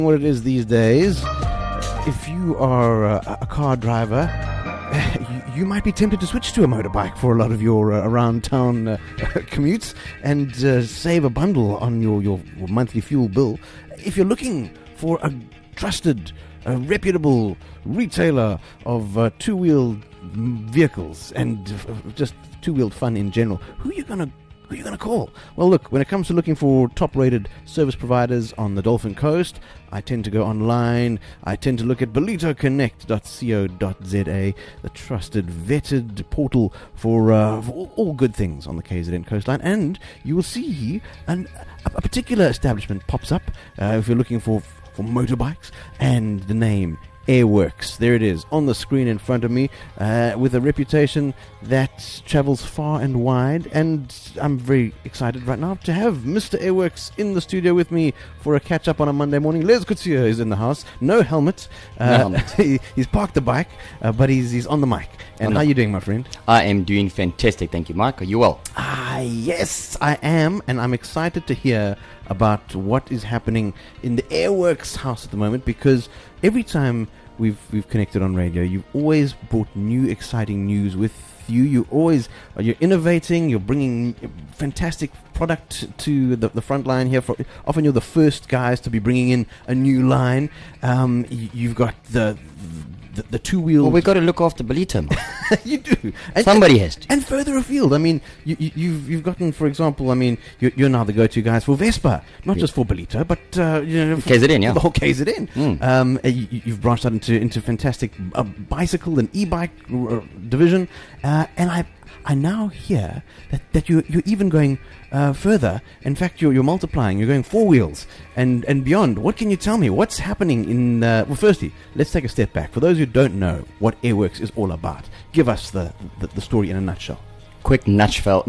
What it is these days, if you are a car driver, you might be tempted to switch to a motorbike for a lot of your around town commutes and save a bundle on your monthly fuel bill. If you're looking for a trusted, reputable retailer of two-wheeled vehicles and just two-wheeled fun in general, who are you gonna call? Well, look, when it comes to looking for top-rated service providers on the Dolphin Coast, I tend to go online. I tend to look at BelitoConnect.co.za, the trusted, vetted portal for all good things on the KZN coastline. And you will see a particular establishment pops up if you're looking for motorbikes, and the name Airworks. There it is on the screen in front of me, with a reputation that travels far and wide, and I'm very excited right now to have Mr. Airworks in the studio with me for a catch-up on a Monday morning. Les Couture is in the house. No helmet. He's parked the bike, but he's on the mic. And how are you doing, my friend? I am doing fantastic, thank you, Mike. Are you well? Yes, I am, and I'm excited to hear about what is happening in the Airworks house at the moment, because every time we've connected on radio, you've always brought new, exciting news with you. You're innovating. You're bringing fantastic product to the front line here. Often you're the first guys to be bringing in a new line. You've got the two-wheel. Well, we've got to look after Belito. You do. Somebody has to. And further afield. I mean, you've gotten, for example, I mean, you're now the go-to guys for Vespa, not just for Belito, but KZN, yeah, the whole KZN. You've branched out into fantastic bicycle and e-bike division, and I now hear that you're even going further. In fact, you're multiplying. You're going four wheels and beyond. What can you tell me? What's happening in... well, firstly, let's take a step back. For those who don't know what Airworks is all about, give us the story in a nutshell. Quick nutshell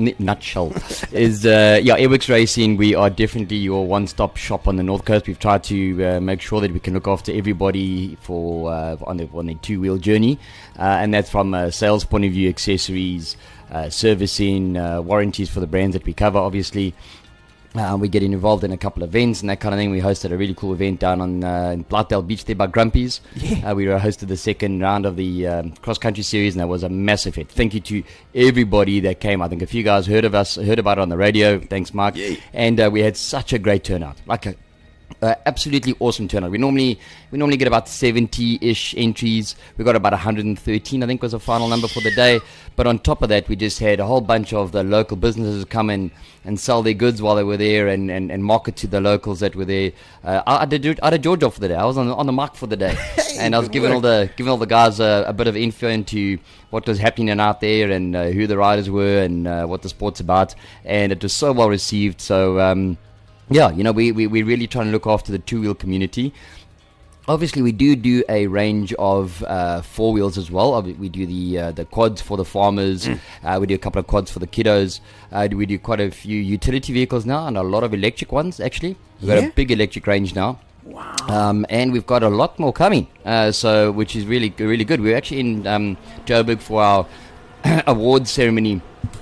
is Airworks Racing. We are definitely your one-stop shop on the North Coast. We've tried to make sure that we can look after everybody for on the two-wheel journey, and that's from a sales point of view, accessories, servicing, warranties for the brands that we cover, obviously. We get involved in a couple of events and that kind of thing. We hosted a really cool event down on in Platdale Beach there by Grumpy's. Yeah. We hosted the second round of the cross-country series, and that was a massive hit. Thank you to everybody that came. I think a few guys heard about it on the radio. Thanks, Mark. Yeah. And we had such a great turnout. Absolutely awesome turnout. We normally get about 70-ish entries. We got about 113, I think, was the final number for the day. But on top of that, we just had a whole bunch of the local businesses come in and sell their goods while they were there, and market to the locals that were there. I did George off for the day. I was on the mic for the day, and I was giving all the guys a bit of info into what was happening out there, and who the riders were, and what the sport's about. And it was so well received. So. We're really trying to look after the two-wheel community. Obviously, we do a range of four wheels as well. We do the quads for the farmers. We do a couple of quads for the kiddos. We do quite a few utility vehicles now, and a lot of electric ones, actually. We've got a big electric range now. Wow. And we've got a lot more coming, which is really, really good. We're actually in Joburg for our awards ceremony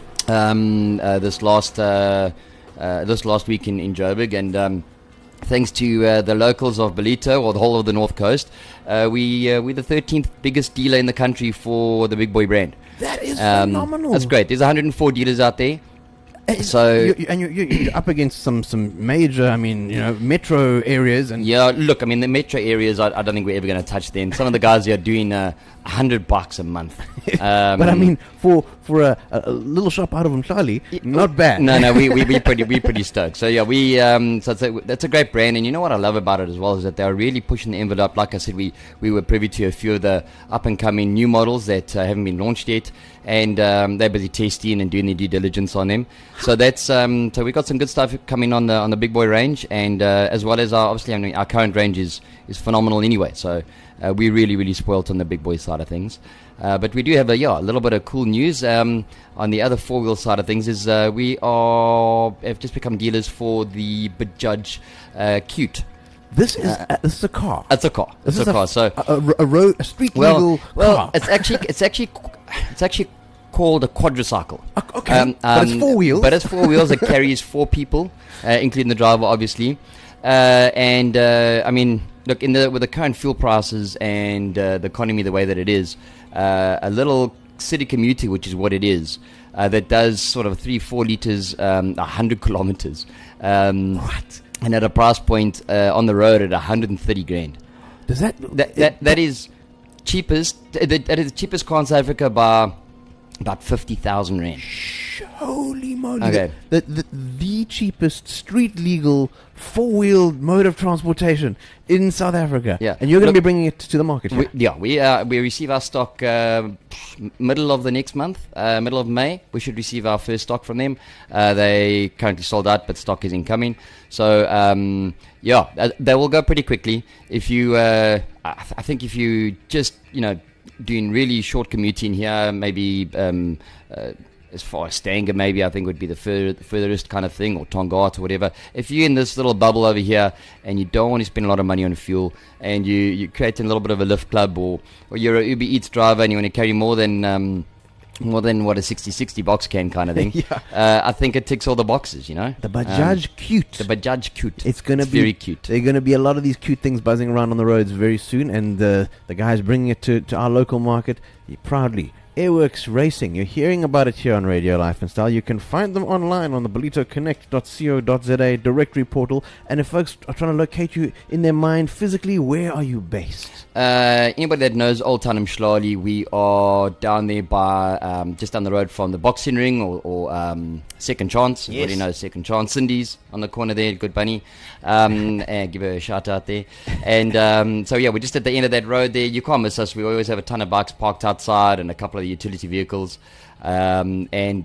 this last week in Joburg, and thanks to the locals of Belito, or the whole of the North Coast, we're the 13th biggest dealer in the country for the Big Boy brand. That is phenomenal. That's great. There's 104 dealers out there. So you're up against some major, metro areas, and look, the metro areas, I don't think we're ever going to touch them. Some of the guys are doing $100 a month. But for a little shop out of Mhlali, not bad. No, we're pretty stoked. So that's a great brand, and you know what I love about it as well is that they're really pushing the envelope. Like I said, we were privy to a few of the up and coming new models that haven't been launched yet, and they're busy testing and doing their due diligence on them. So that's so we got some good stuff coming on the Big Boy range, and as well as our current range is phenomenal anyway. So we're really, really spoilt on the Big Boy side of things. But we do have a little bit of cool news on the other four-wheel side of things. Is we have just become dealers for the Bajaj Qute. This is a car. It's a car. It's a car. So a street legal car. Well, it's actually called a quadricycle. Okay, but it's four wheels. But it's four wheels. It carries four people, including the driver, obviously. And look, with the current fuel prices and the economy the way that it is, a little city commuter, which is what it is, that does sort of 3-4 liters, 100 kilometers. What? And at a price point on the road at 130 grand. Does That is cheapest. That is the cheapest car in South Africa by about 50,000 rand. Holy moly! Okay. The cheapest street legal 4-wheeled mode of transportation in South Africa. Yeah. And you're going to Look, be bringing it to the market. Here. We receive our stock middle of the next month, middle of May. We should receive our first stock from them. They currently sold out, but stock is incoming. So they will go pretty quickly. If you, I think if you just doing really short commuting here, maybe as far as Stanger, maybe I think would be the furthest kind of thing, or Tongaat or whatever. If you're in this little bubble over here and you don't want to spend a lot of money on fuel, and you're creating a little bit of a lift club, or you're a Uber Eats driver and you want to carry more than what a 60/60 box can kind of thing, I think it ticks all the boxes, The Bajaj Cute. The Bajaj Cute. It's going to be very cute. There are going to be a lot of these cute things buzzing around on the roads very soon, and the guys bringing it to our local market proudly. Airworks Racing. You're hearing about it here on Radio Life and Style. You can find them online on the BolitoConnect.co.za directory portal. And if folks are trying to locate you in their mind physically, where are you based? Anybody that knows Old Town Mshlali, we are down there by just down the road from the boxing ring or Second Chance. Yes. Everybody knows Second Chance. Cindy's on the corner there, good bunny. And give her a shout out there. And so we're just at the end of that road there. You can't miss us. We always have a ton of bikes parked outside and a couple of utility vehicles. Go,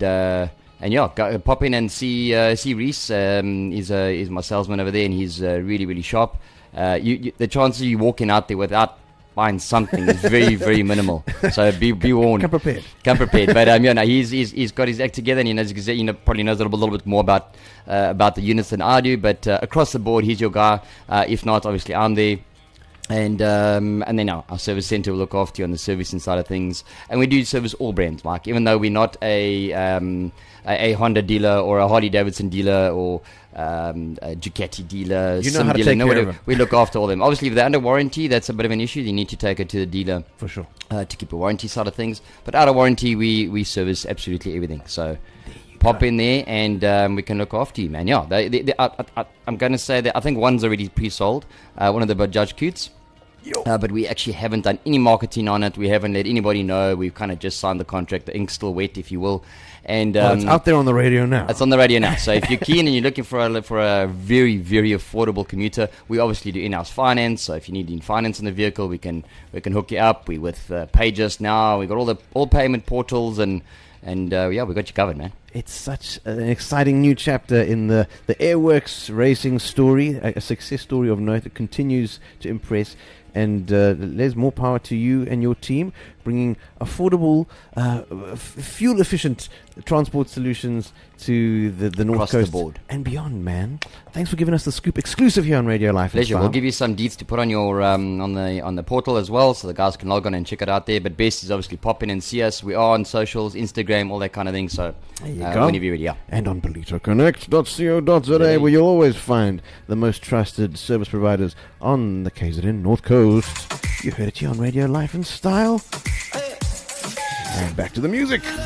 pop in and see Reese. He's my salesman over there, and he's really, really sharp. The chances of you walking out there without buying something is very, very minimal. So be warned. Come prepared. But he's got his act together, and probably knows a little bit more about the units than I do. But across the board, he's your guy. If not, obviously I'm there. And then our service centre will look after you on the servicing side of things, and we do service all brands, Mike. Even though we're not a Honda dealer or a Harley Davidson dealer or a Ducati dealer, how to take care of them. We look after all of them. Obviously, if they're under warranty, that's a bit of an issue. You need to take it to the dealer for sure to keep the warranty side of things. But out of warranty, we service absolutely everything. So pop in there and we can look after you, man. Yeah, I'm going to say that I think one's already pre-sold, one of the Bajaj Cutes. But we actually haven't done any marketing on it. We haven't let anybody know. We've kind of just signed the contract. The ink's still wet, if you will. And it's out there on the radio now. It's on the radio now. So if you're keen and you're looking for a very, very affordable commuter, we obviously do in-house finance. So if you need finance in the vehicle, we can hook you up. We with Pages now. We got all payment portals and we got you covered, man. It's such an exciting new chapter in the Airworks Racing story, a success story of note that continues to impress. And there's more power to you and your team, bringing affordable, fuel-efficient transport solutions to the North Across Coast the board and beyond, man. Thanks for giving us the scoop exclusive here on Radio Life. Pleasure. We'll give you some deets to put on your on the portal as well, so the guys can log on and check it out there. But best is obviously pop in and see us. We are on socials, Instagram, all that kind of thing. So there you go. Whenever you're ready, and on BolitoConnect.co.za, where you'll always find the most trusted service providers on the KZN North Coast. You heard it here on Radio Life and Style. And back to the music.